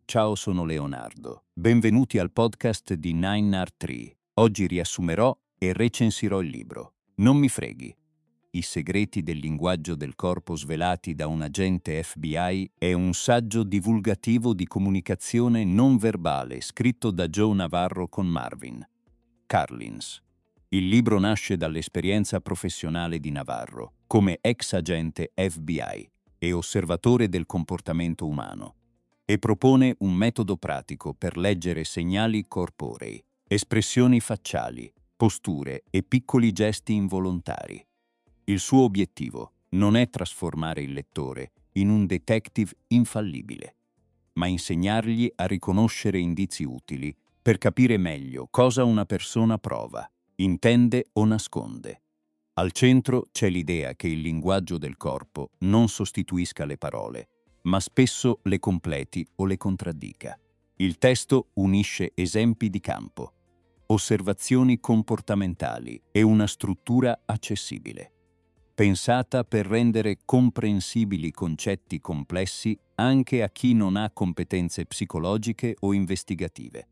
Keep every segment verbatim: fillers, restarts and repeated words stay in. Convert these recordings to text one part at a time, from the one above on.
Ciao, sono Leonardo. Benvenuti al podcast di Nine Art Tree. Oggi riassumerò e recensirò il libro Non mi freghi. I segreti del linguaggio del corpo svelati da un agente F B I è un saggio divulgativo di comunicazione non verbale scritto da Joe Navarro con Marvin Carlins. Il libro nasce dall'esperienza professionale di Navarro come ex agente F B I e osservatore del comportamento umano e propone un metodo pratico per leggere segnali corporei, espressioni facciali, posture e piccoli gesti involontari. Il suo obiettivo non è trasformare il lettore in un detective infallibile, ma insegnargli a riconoscere indizi utili per capire meglio cosa una persona prova, intende o nasconde. Al centro c'è l'idea che il linguaggio del corpo non sostituisca le parole, ma spesso le completi o le contraddica. Il testo unisce esempi di campo, osservazioni comportamentali e una struttura accessibile, pensata per rendere comprensibili concetti complessi anche a chi non ha competenze psicologiche o investigative.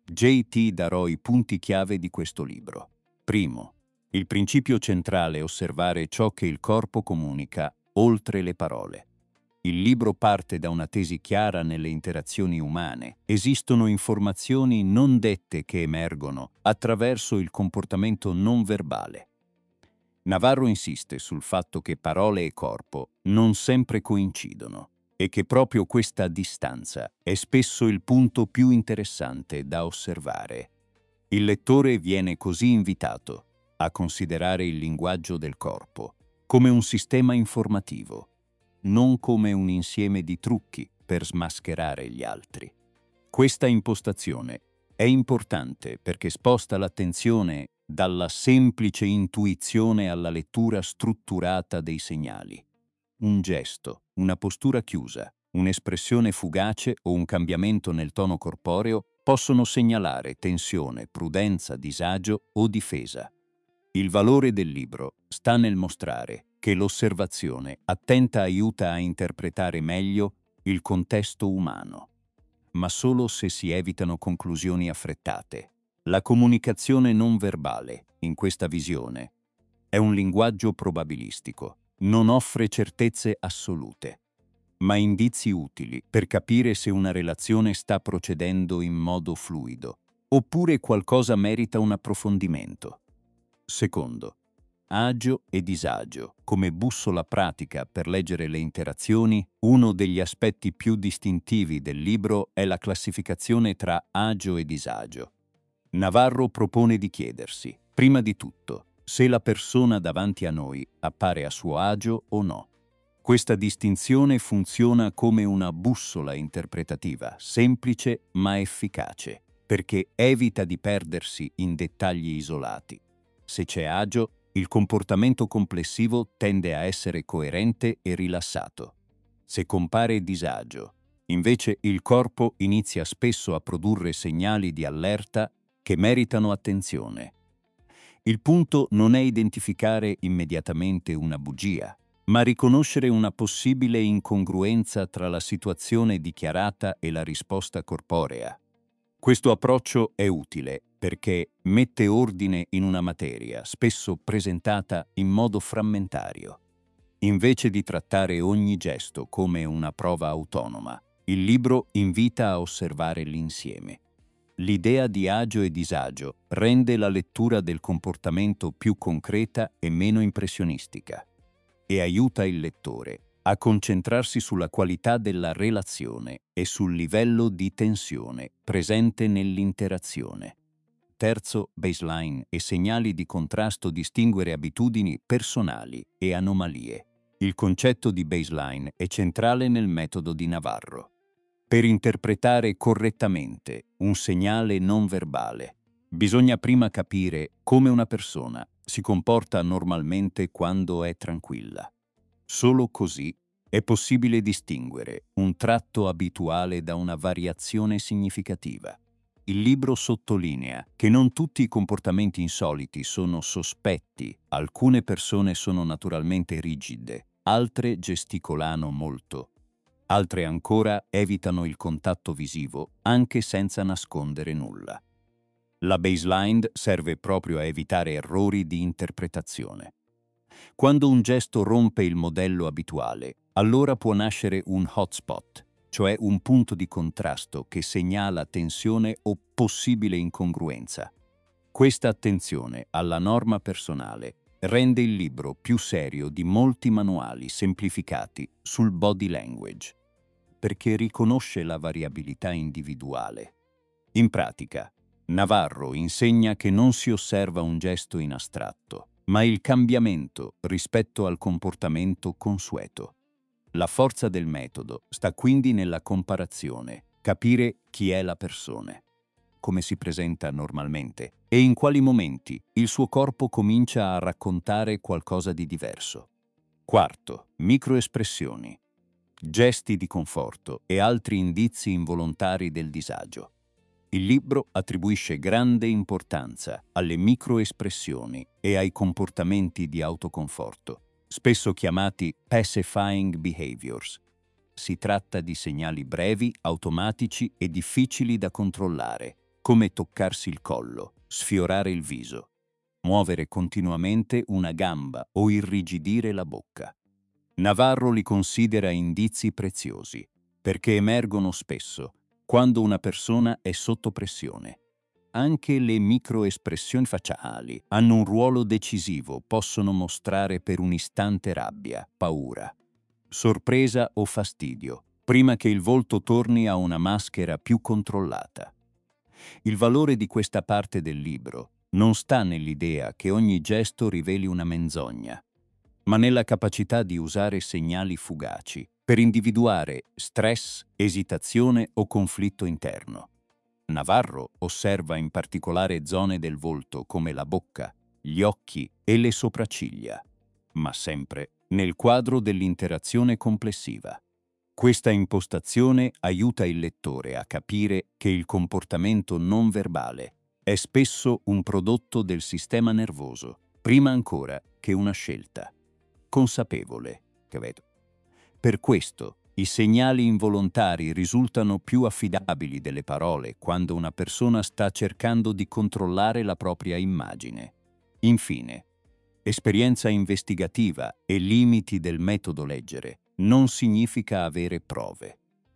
J T darò i punti chiave di questo libro. Primo, il principio centrale è osservare ciò che il corpo comunica oltre le parole. Il libro parte da una tesi chiara nelle interazioni umane. Esistono informazioni non dette che emergono attraverso il comportamento non verbale. Navarro insiste sul fatto che parole e corpo non sempre coincidono e che proprio questa distanza è spesso il punto più interessante da osservare. Il lettore viene così invitato a considerare il linguaggio del corpo come un sistema informativo, non come un insieme di trucchi per smascherare gli altri. Questa impostazione è importante perché sposta l'attenzione dalla semplice intuizione alla lettura strutturata dei segnali. Un gesto, una postura chiusa, un'espressione fugace o un cambiamento nel tono corporeo possono segnalare tensione, prudenza, disagio o difesa. Il valore del libro sta nel mostrare che l'osservazione attenta aiuta a interpretare meglio il contesto umano, ma solo se si evitano conclusioni affrettate. La comunicazione non verbale, in questa visione, è un linguaggio probabilistico, non offre certezze assolute, ma indizi utili per capire se una relazione sta procedendo in modo fluido, oppure qualcosa merita un approfondimento. Secondo, agio e disagio. Come bussola pratica per leggere le interazioni, uno degli aspetti più distintivi del libro è la classificazione tra agio e disagio. Navarro propone di chiedersi, prima di tutto, se la persona davanti a noi appare a suo agio o no. Questa distinzione funziona come una bussola interpretativa, semplice ma efficace, perché evita di perdersi in dettagli isolati. Se c'è agio, il comportamento complessivo tende a essere coerente e rilassato. Se compare disagio, invece il corpo inizia spesso a produrre segnali di allerta che meritano attenzione. Il punto non è identificare immediatamente una bugia, ma riconoscere una possibile incongruenza tra la situazione dichiarata e la risposta corporea. Questo approccio è utile perché mette ordine in una materia spesso presentata in modo frammentario. Invece di trattare ogni gesto come una prova autonoma, il libro invita a osservare l'insieme. L'idea di agio e disagio rende la lettura del comportamento più concreta e meno impressionistica e aiuta il lettore a concentrarsi sulla qualità della relazione e sul livello di tensione presente nell'interazione. Terzo, baseline e segnali di contrasto, distinguere abitudini personali e anomalie. Il concetto di baseline è centrale nel metodo di Navarro. Per interpretare correttamente un segnale non verbale, bisogna prima capire come una persona si comporta normalmente quando è tranquilla. Solo così è possibile distinguere un tratto abituale da una variazione significativa. Il libro sottolinea che non tutti i comportamenti insoliti sono sospetti. Alcune persone sono naturalmente rigide, altre gesticolano molto. Altre ancora evitano il contatto visivo anche senza nascondere nulla. La baseline serve proprio a evitare errori di interpretazione. Quando un gesto rompe il modello abituale, allora può nascere un hotspot, cioè un punto di contrasto che segnala tensione o possibile incongruenza. Questa attenzione alla norma personale rende il libro più serio di molti manuali semplificati sul body language, perché riconosce la variabilità individuale. In pratica, Navarro insegna che non si osserva un gesto in astratto, ma il cambiamento rispetto al comportamento consueto. La forza del metodo sta quindi nella comparazione, capire chi è la persona, come si presenta normalmente e in quali momenti il suo corpo comincia a raccontare qualcosa di diverso. Quarto, microespressioni, gesti di conforto e altri indizi involontari del disagio. Il libro attribuisce grande importanza alle microespressioni e ai comportamenti di autoconforto, spesso chiamati pacifying behaviors. Si tratta di segnali brevi, automatici e difficili da controllare, come toccarsi il collo, sfiorare il viso, muovere continuamente una gamba o irrigidire la bocca. Navarro li considera indizi preziosi, perché emergono spesso quando una persona è sotto pressione. Anche le microespressioni facciali hanno un ruolo decisivo, possono mostrare per un istante rabbia, paura, sorpresa o fastidio, prima che il volto torni a una maschera più controllata. Il valore di questa parte del libro non sta nell'idea che ogni gesto riveli una menzogna, ma nella capacità di usare segnali fugaci per individuare stress, esitazione o conflitto interno. Navarro osserva in particolare zone del volto come la bocca, gli occhi e le sopracciglia, ma sempre nel quadro dell'interazione complessiva. Questa impostazione aiuta il lettore a capire che il comportamento non verbale è spesso un prodotto del sistema nervoso, prima ancora che una scelta consapevole, capito? Per questo, i segnali involontari risultano più affidabili delle parole quando una persona sta cercando di controllare la propria immagine. Infine, esperienza investigativa e limiti del metodo leggere non significa avere prove.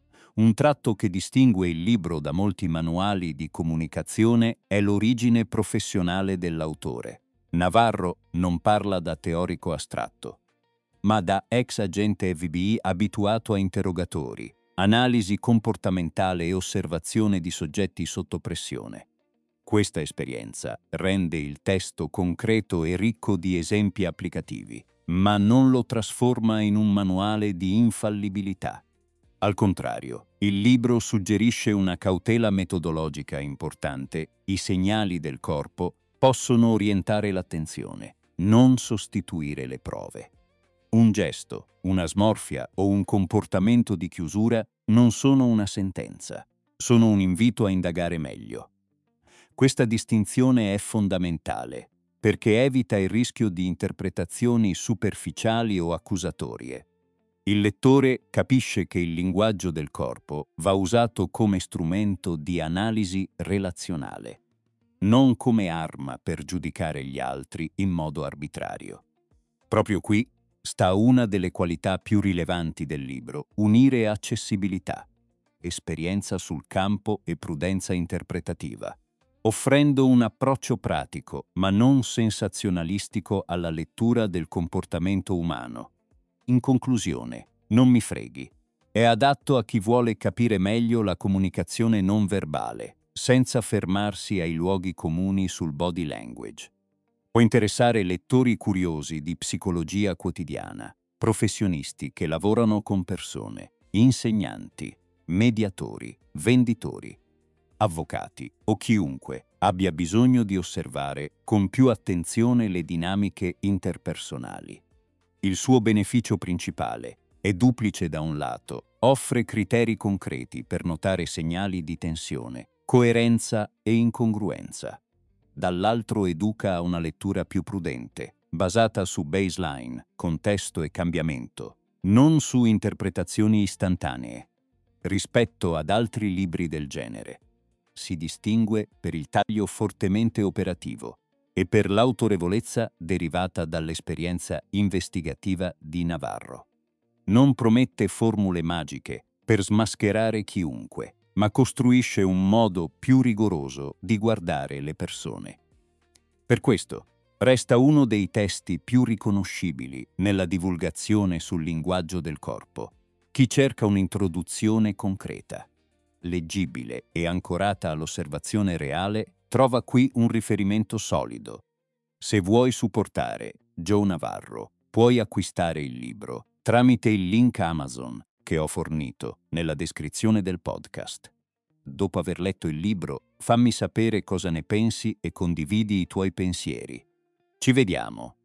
Un tratto che distingue il libro da molti manuali di comunicazione è l'origine professionale dell'autore. Navarro non parla da teorico astratto, ma da ex agente F B I abituato a interrogatori, analisi comportamentale e osservazione di soggetti sotto pressione. Questa esperienza rende il testo concreto e ricco di esempi applicativi, ma non lo trasforma in un manuale di infallibilità. Al contrario, il libro suggerisce una cautela metodologica importante. I segnali del corpo possono orientare l'attenzione, non sostituire le prove. Un gesto, una smorfia o un comportamento di chiusura non sono una sentenza, sono un invito a indagare meglio. Questa distinzione è fondamentale perché evita il rischio di interpretazioni superficiali o accusatorie. Il lettore capisce che il linguaggio del corpo va usato come strumento di analisi relazionale, non come arma per giudicare gli altri in modo arbitrario. Proprio qui sta una delle qualità più rilevanti del libro: unire accessibilità, esperienza sul campo e prudenza interpretativa, offrendo un approccio pratico ma non sensazionalistico alla lettura del comportamento umano. In conclusione, Non mi freghi è adatto a chi vuole capire meglio la comunicazione non verbale, senza fermarsi ai luoghi comuni sul body language. Può interessare lettori curiosi di psicologia quotidiana, professionisti che lavorano con persone, insegnanti, mediatori, venditori, avvocati o chiunque abbia bisogno di osservare con più attenzione le dinamiche interpersonali. Il suo beneficio principale è duplice: da un lato, offre criteri concreti per notare segnali di tensione, coerenza e incongruenza. Dall'altro educa a una lettura più prudente, basata su baseline, contesto e cambiamento, non su interpretazioni istantanee. Rispetto ad altri libri del genere, si distingue per il taglio fortemente operativo e per l'autorevolezza derivata dall'esperienza investigativa di Navarro. Non promette formule magiche per smascherare chiunque, ma costruisce un modo più rigoroso di guardare le persone. Per questo, resta uno dei testi più riconoscibili nella divulgazione sul linguaggio del corpo. Chi cerca un'introduzione concreta, leggibile e ancorata all'osservazione reale, trova qui un riferimento solido. Se vuoi supportare Joe Navarro, puoi acquistare il libro tramite il link Amazon che ho fornito nella descrizione del podcast. Dopo aver letto il libro, fammi sapere cosa ne pensi e condividi i tuoi pensieri. Ci vediamo!